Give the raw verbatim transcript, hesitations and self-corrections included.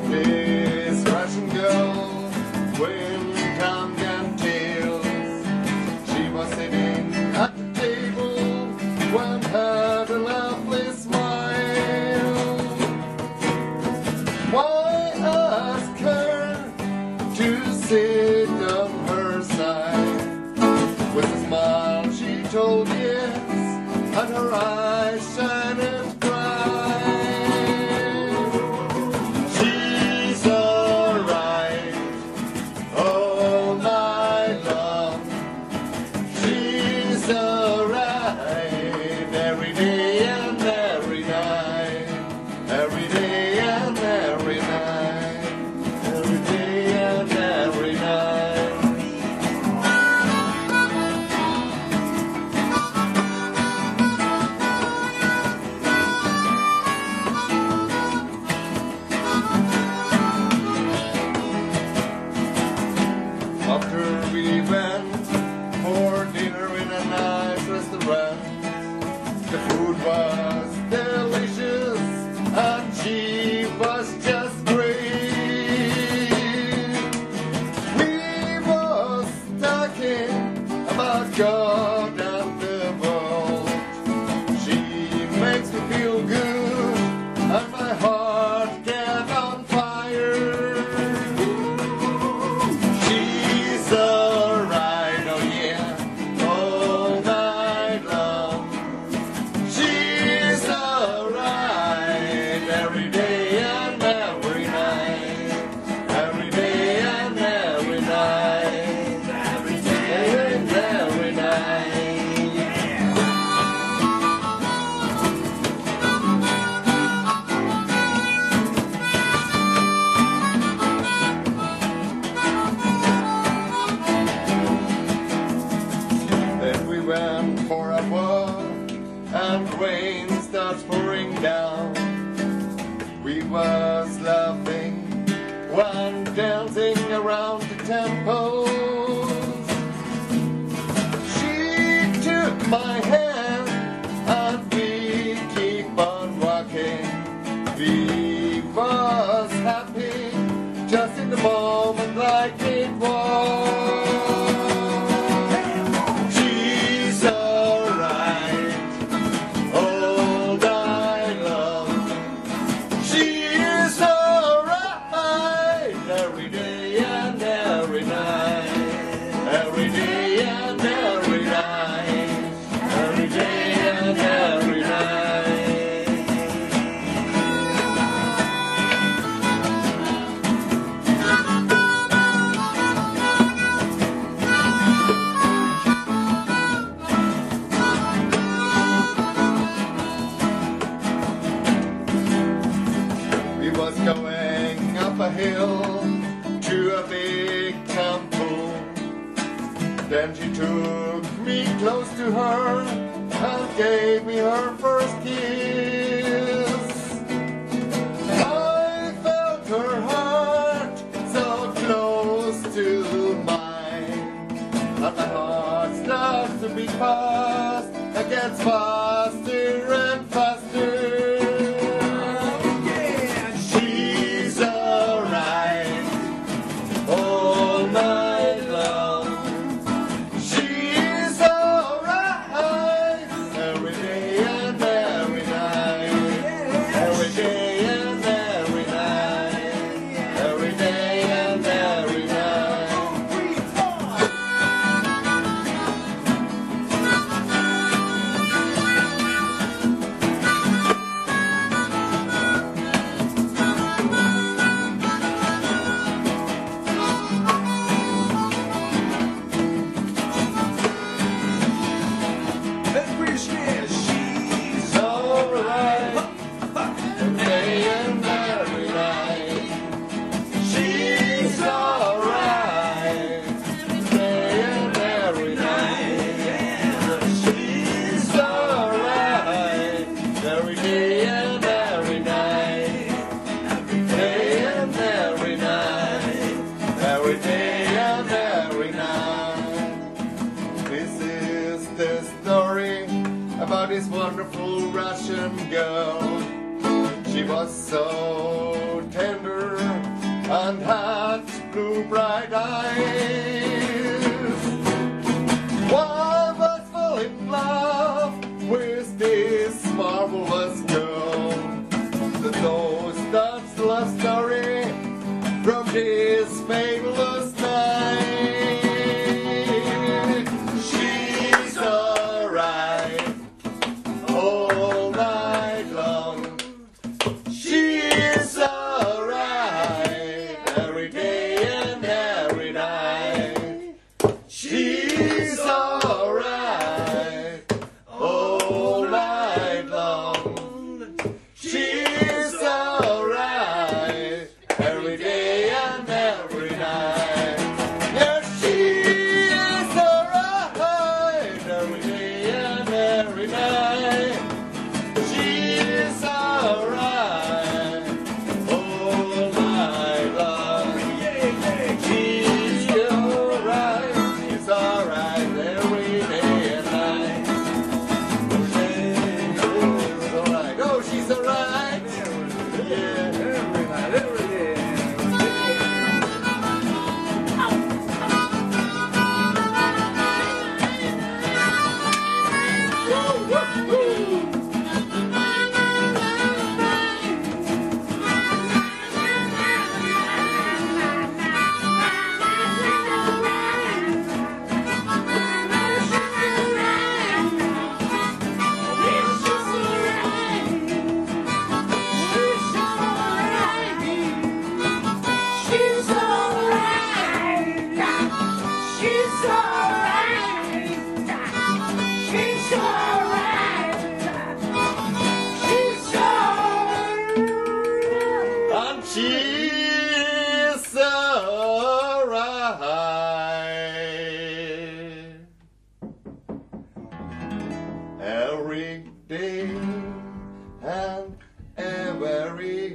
This Russian girl with tongue and tails, she was sitting at the table when had a lovely smile. Why ask her to sit on her side? With a smile she told yes, and her eyes shining bright. She's alright all night long. She's alright every day and every night. Every day and every night. Every day and every night. After we went for dinner in a nice restaurant, the food was delicious and she was just great. We was talking about God and the world. She makes me feel good and my heart get on fire. She's alright, oh yeah, all night long. She's alright every day and every night. Every day and every night. Every day and every night. Then we went for a walk and rain starts pouring down. We was laughing while dancing around the temples. She took my hand and we keep on walking. We was happy just in the moment like it was. She's alright all night long. She is alright every day and every night. Every day and every night. Every day and every night. We was going up a hill to a big temple. Then she took me close to her and gave me her first kiss. I felt her heart so close to mine, and my heart starts to beat fast. It gets faster and faster. She's alright all night long. She's alright every day and every night. Every day and every night. Every day and every night. She's alright every day and every night. She's alright every day and every night. She's alright every day and every night. Every day and every night. Every day and every night. This is the story about this wonderful Russian girl. She was so tender blonde hat, blue bright eyes. One was fall in love with this marvelous girl that knows that's the love story from this fabulous night. She's alright all night long. She's alright every day and every night. She's alright all night long. She's alright every day and every night. Yes, she is alright every day and every night. She's alright all night long. She's alright, she's alright every day and night. She's alright, oh, she's alright. Yeah. Every night, every day. And she's alright every day and every